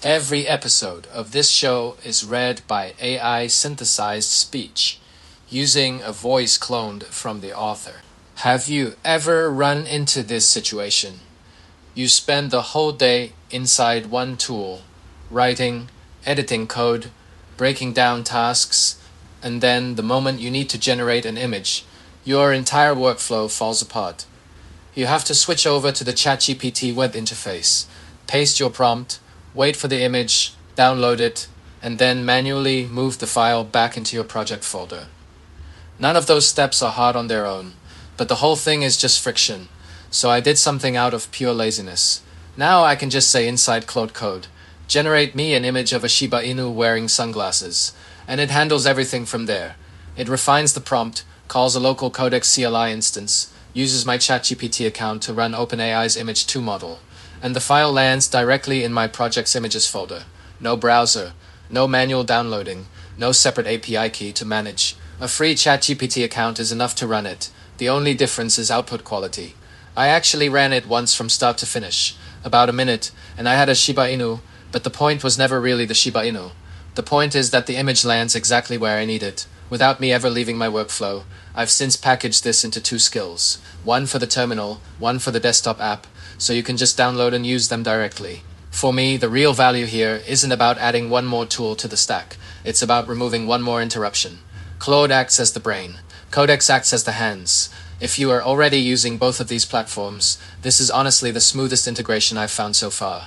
Every episode of this show is read by AI synthesized speech, using a voice cloned from the author. Have you ever run into this situation? You spend the whole day inside one tool, writing, editing code, breaking down tasks, and then the moment you need to generate an image, your entire workflow falls apart. You have to switch over to the ChatGPT web interface, paste your prompt, wait for the image, download it, and then manually move the file back into your project folder. None of those steps are hard on their own, but the whole thing is just friction, so I did something out of pure laziness. Now I can just say inside Claude Code, generate me an image of a Shiba Inu wearing sunglasses, and it handles everything from there. It refines the prompt, calls a local Codex CLI instance, uses my ChatGPT account to run OpenAI's Image 2 model, and the file lands directly in my project's images folder. No browser, no manual downloading, no separate API key to manage. A free ChatGPT account is enough to run it. The only difference is output quality. I actually ran it once from start to finish, about a minute, and I had a Shiba Inu, but the point was never really the Shiba Inu. The point is that the image lands exactly where I need it, without me ever leaving my workflow. I've since packaged this into 2 skills, one for the terminal, one for the desktop app, so you can just download and use them directly. For me, the real value here isn't about adding one more tool to the stack. It's about removing one more interruption. Claude acts as the brain. Codex acts as the hands. If you are already using both of these platforms, this is honestly the smoothest integration I've found so far.